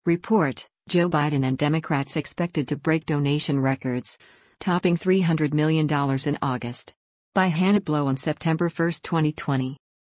Report: Joe Biden and Democrats expected to break donation records, topping $300 million in August. By Hannah Blow on September 1, 2020.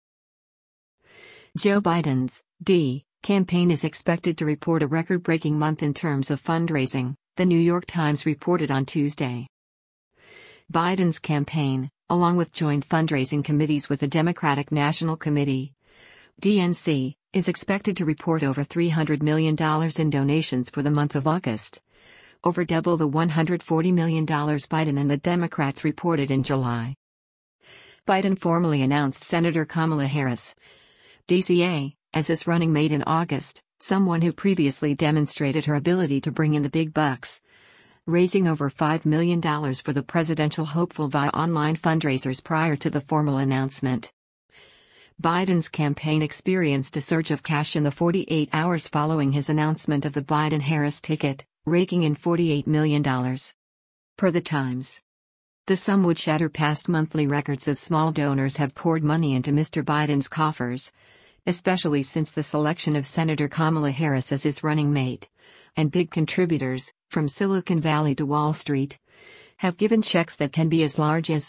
Joe Biden's campaign is expected to report a record-breaking month in terms of fundraising, The New York Times reported on Tuesday. Biden's campaign, along with joint fundraising committees with the Democratic National Committee, DNC, is expected to report over $300 million in donations for the month of August, over double the $140 million Biden and the Democrats reported in July. Biden formally announced Senator Kamala Harris, DCA, as his running mate in August, someone who previously demonstrated her ability to bring in the big bucks, raising over $5 million for the presidential hopeful via online fundraisers prior to the formal announcement. Biden's campaign experienced a surge of cash in the 48 hours following his announcement of the Biden-Harris ticket, raking in $48 million. Per the Times. The sum would shatter past monthly records as small donors have poured money into Mr. Biden's coffers, especially since the selection of Senator Kamala Harris as his running mate, and big contributors, from Silicon Valley to Wall Street, have given checks that can be as large as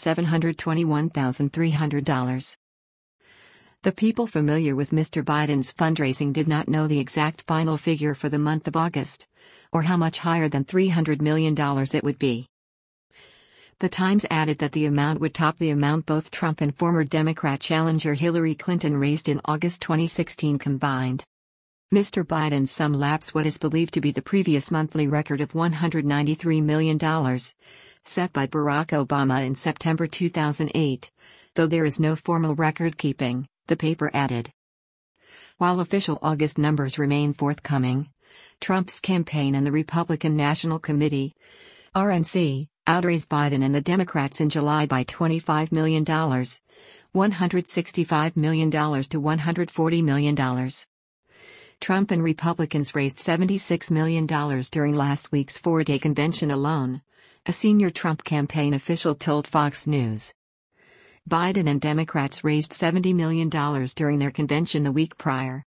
$721,300. The people familiar with Mr. Biden's fundraising did not know the exact final figure for the month of August, or how much higher than $300 million it would be. The Times added that the amount would top the amount both Trump and former Democrat challenger Hillary Clinton raised in August 2016 combined. Mr. Biden's sum laps what is believed to be the previous monthly record of $193 million, set by Barack Obama in September 2008, though there is no formal record keeping, the paper added. While official August numbers remain forthcoming, Trump's campaign and the Republican National Committee, RNC, outraised Biden and the Democrats in July by $25 million, $165 million to $140 million. Trump and Republicans raised $76 million during last week's four-day convention alone, a senior Trump campaign official told Fox News. Biden and Democrats raised $70 million during their convention the week prior.